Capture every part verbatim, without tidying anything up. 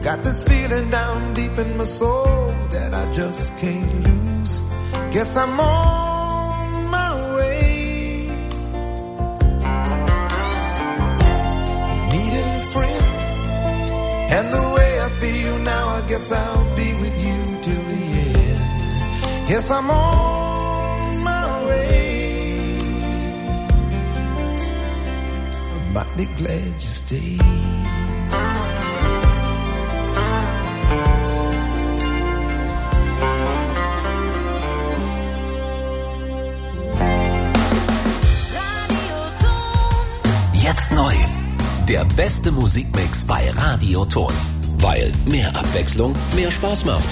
Got this feeling down deep in my soul that I just can't lose. Guess I'm on my way. Needing a friend, and the way I feel now, I guess I'll be with you till the end. Yes, I'm on my way. I'm mighty glad you stayed. Jetzt neu. Der beste Musikmix bei Radioton. Weil mehr Abwechslung mehr Spaß macht.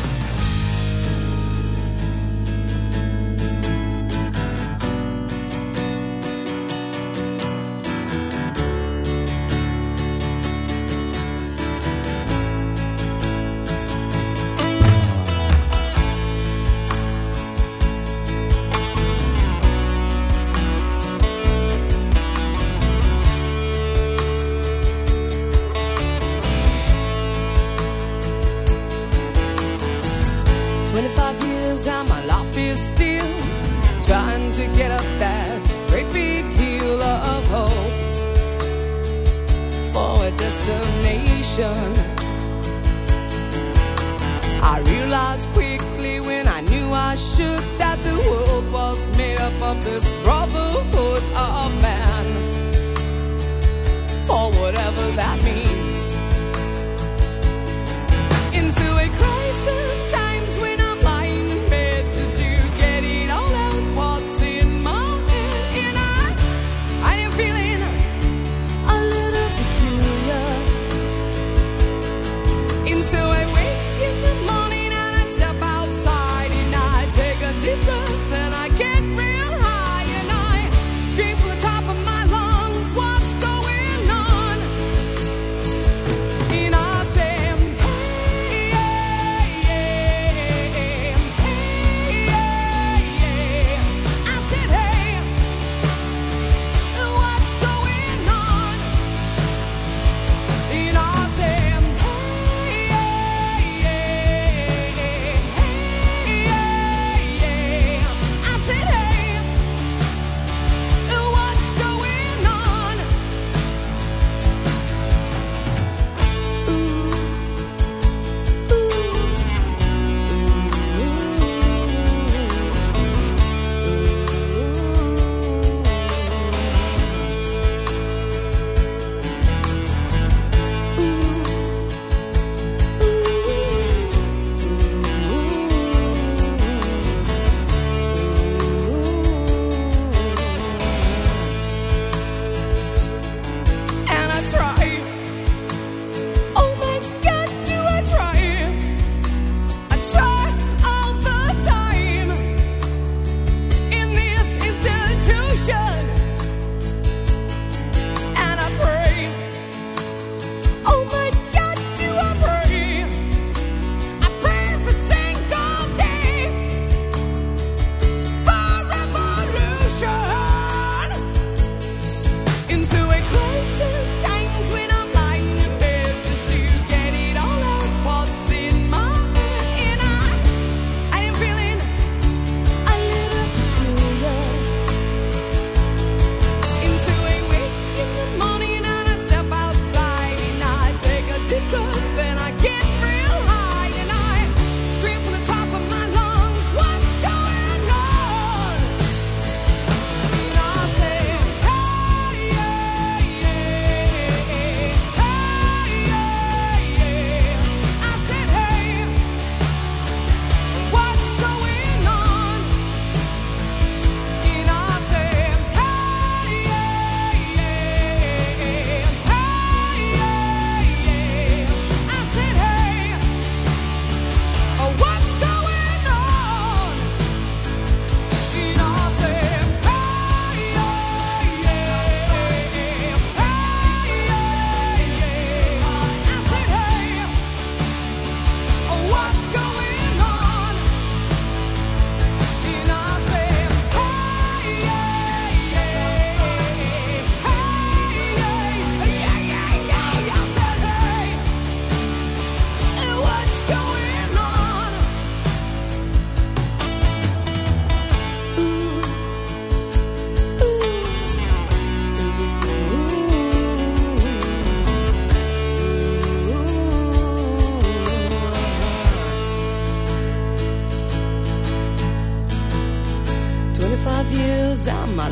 Deep breath and I get real high and I scream from the top of my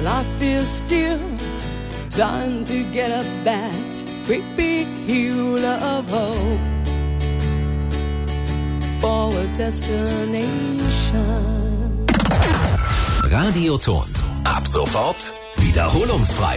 life is still trying to get up that great big hill of hope for a destination. Radioton. Ab sofort wiederholungsfrei.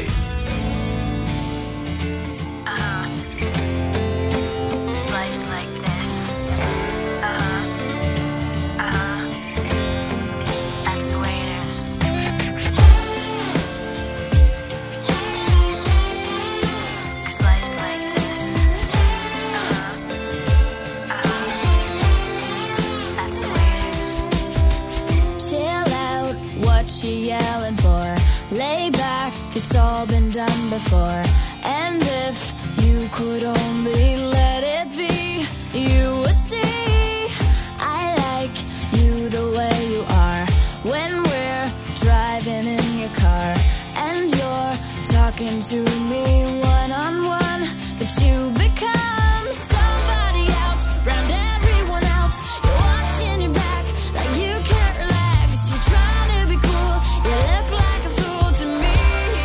Yelling for, lay back, it's all been done before. And if you could only let it be, you would see I like you the way you are. When we're driving in your car and you're talking to me one on one, but you become somebody else, round everyone else. You're watching your back like you can't relax. You're trying to be cool. You look like a fool to me.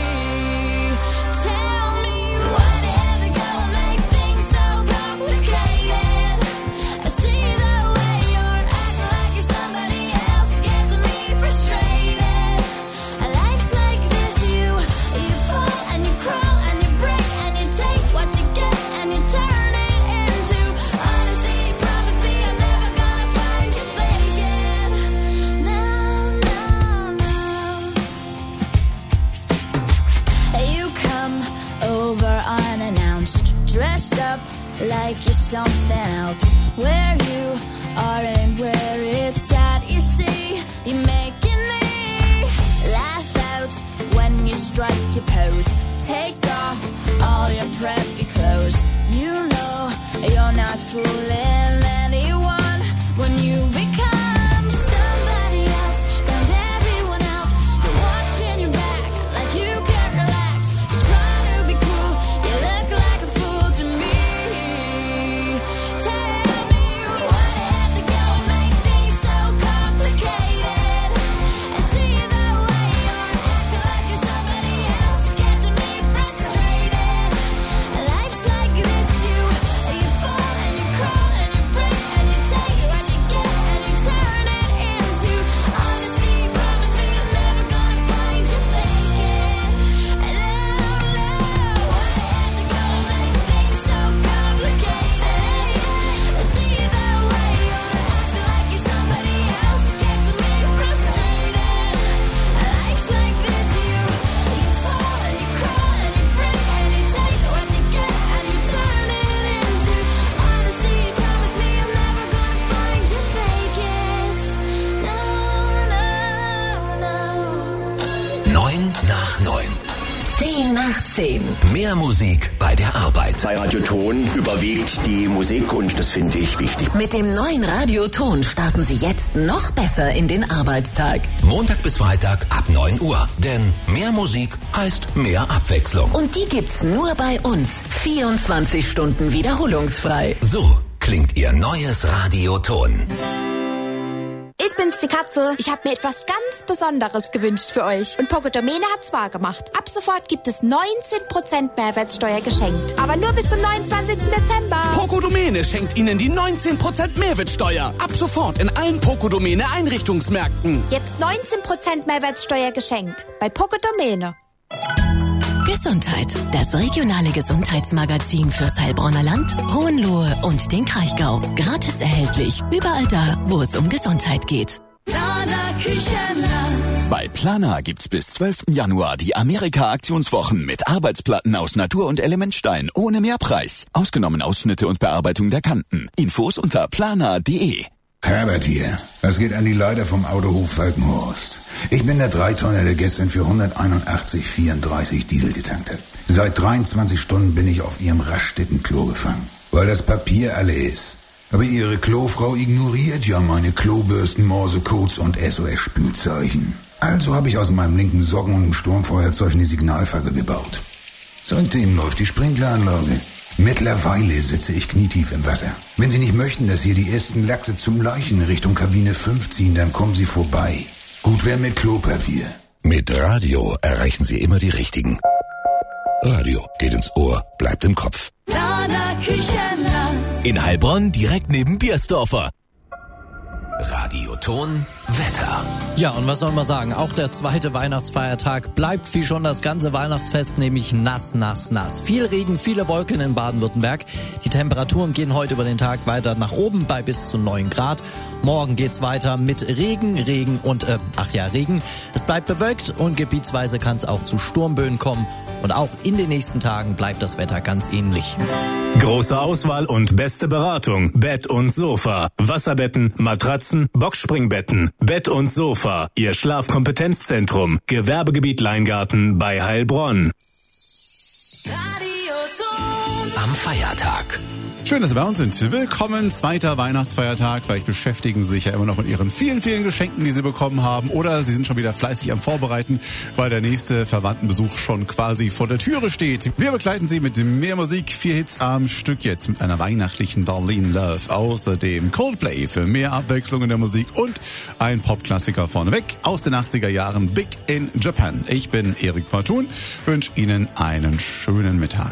Tell me what had to go and make things so complicated. I see the way you're acting like you're somebody else, gets me frustrated. Life's like this, you you fall and you crawl and you break and you take what you get and you turn it into honesty. Promise me I'm never gonna find you faking. No, no, no. You come over unannounced, dressed up like you're something else. Where you are and where it's at, you see, you making me laugh out when you strike your pose. Take off all your preppy clothes. You know you're not fooling anyone when you become somebody else, and everyone else. You're watching your back like you can't relax. You're trying to be cool. You look like a fool to me. Tell me what had to go and make things so complicated. I see the way you're acting like you're somebody else, gets me frustrated. Life's like this, you you fall and you crawl and you break and you take what you get and you turn it into honesty. Promise me I'm never gonna find you faking. No, no, what had to go and make things so complicated. I see the way you're acting like you're somebody else, gets me frustrated. Life's like this, you you fall and you crawl and you break and you take what you get and you turn it into honesty. Promise me I'm never gonna find you faking. No, no, no. neun nach neun. zehn nach zehn. Mehr Musik bei der Arbeit. Bei Radioton überwiegt die Musik und das finde ich wichtig. Mit dem neuen Radioton starten Sie jetzt noch besser in den Arbeitstag. Montag bis Freitag ab neun Uhr. Denn mehr Musik heißt mehr Abwechslung. Und die gibt's nur bei uns. vierundzwanzig Stunden wiederholungsfrei. So klingt Ihr neues Radioton. Ich bin's, die Katze. Ich habe mir etwas ganz Besonderes gewünscht für euch. Und Pocodomene hat's wahr gemacht. Ab sofort gibt es neunzehn Prozent Mehrwertsteuer geschenkt. Aber nur bis zum neunundzwanzigsten Dezember. Pocodomene schenkt Ihnen die neunzehn Prozent Mehrwertsteuer. Ab sofort in allen Pocodomene Einrichtungsmärkten. Jetzt neunzehn Prozent Mehrwertsteuer geschenkt. Bei Pocodomene. Gesundheit. Das regionale Gesundheitsmagazin fürs Heilbronner Land, Hohenlohe und den Kraichgau. Gratis erhältlich überall da, wo es um Gesundheit geht. Bei Plana gibt's bis zwölften Januar die Amerika-Aktionswochen mit Arbeitsplatten aus Natur- und Elementstein ohne Mehrpreis. Ausgenommen Ausschnitte und Bearbeitung der Kanten. Infos unter plana punkt de. Herbert hier. Was geht an die Leute vom Autohof Falkenhorst? Ich bin der Dreitonner, der gestern für hunderteinundachtzig Komma vierunddreißig Diesel getankt hat. Seit dreiundzwanzig Stunden bin ich auf ihrem Raststätten-Klo gefangen, weil das Papier alle ist. Aber ihre Klofrau ignoriert ja meine Klobürsten, Morsecodes und S O S-Spülzeichen. Also habe ich aus meinem linken Socken und einem Sturmfeuerzeug eine Signalfackel gebaut. Seitdem läuft die Sprinkleranlage. Mittlerweile sitze ich knietief im Wasser. Wenn Sie nicht möchten, dass hier die ersten Lachse zum Leuchten Richtung Kabine fünf ziehen, dann kommen Sie vorbei. Gut wäre mit Klopapier. Mit Radio erreichen Sie immer die Richtigen. Radio geht ins Ohr, bleibt im Kopf. Lana Küchenland. In Heilbronn direkt neben Biersdorfer. Radioton Wetter. Ja, und was soll man sagen? Auch der zweite Weihnachtsfeiertag bleibt wie schon das ganze Weihnachtsfest, nämlich nass, nass, nass. Viel Regen, viele Wolken in Baden-Württemberg. Die Temperaturen gehen heute über den Tag weiter nach oben bei bis zu neun Grad. Morgen geht's weiter mit Regen, Regen und, äh, ach ja, Regen. Es bleibt bewölkt und gebietsweise kann es auch zu Sturmböen kommen. Und auch in den nächsten Tagen bleibt das Wetter ganz ähnlich. Große Auswahl und beste Beratung. Bett und Sofa. Wasserbetten, Matratzen, Boxspringbetten. Bett und Sofa. Ihr Schlafkompetenzzentrum. Gewerbegebiet Leingarten bei Heilbronn. Am Feiertag. Schön, dass Sie bei uns sind. Willkommen, zweiter Weihnachtsfeiertag. Vielleicht beschäftigen Sie sich ja immer noch mit Ihren vielen, vielen Geschenken, die Sie bekommen haben. Oder Sie sind schon wieder fleißig am Vorbereiten, weil der nächste Verwandtenbesuch schon quasi vor der Türe steht. Wir begleiten Sie mit mehr Musik. Vier Hits am Stück jetzt mit einer weihnachtlichen Darlene Love. Außerdem Coldplay für mehr Abwechslung in der Musik und ein Popklassiker vorneweg aus den achtziger Jahren, Big in Japan. Ich bin Erik Partun, wünsche Ihnen einen schönen Mittag.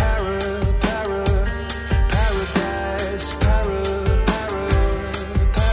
Paradise, para, para,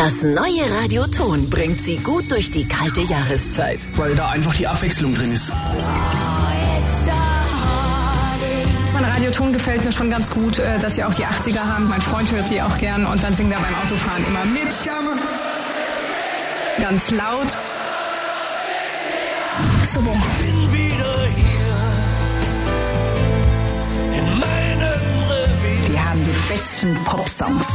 Das neue Radio Ton bringt Sie gut durch die kalte Jahreszeit. Weil da einfach die Abwechslung drin ist. Mein Radioton gefällt mir schon ganz gut, dass sie auch die achtziger haben. Mein Freund hört die auch gern und dann singt er beim Autofahren immer mit. Ganz laut. Super. Bin wieder hier in meinem Revier. Die haben die besten Pop-Songs.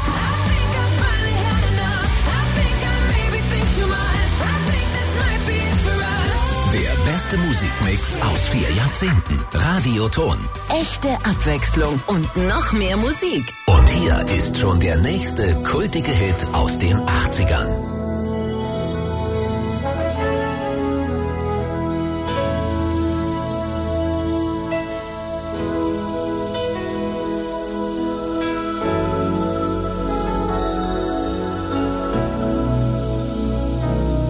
Der beste Musikmix aus vier Jahrzehnten. Radioton. Echte Abwechslung und noch mehr Musik. Und hier ist schon der nächste kultige Hit aus den achtzigern.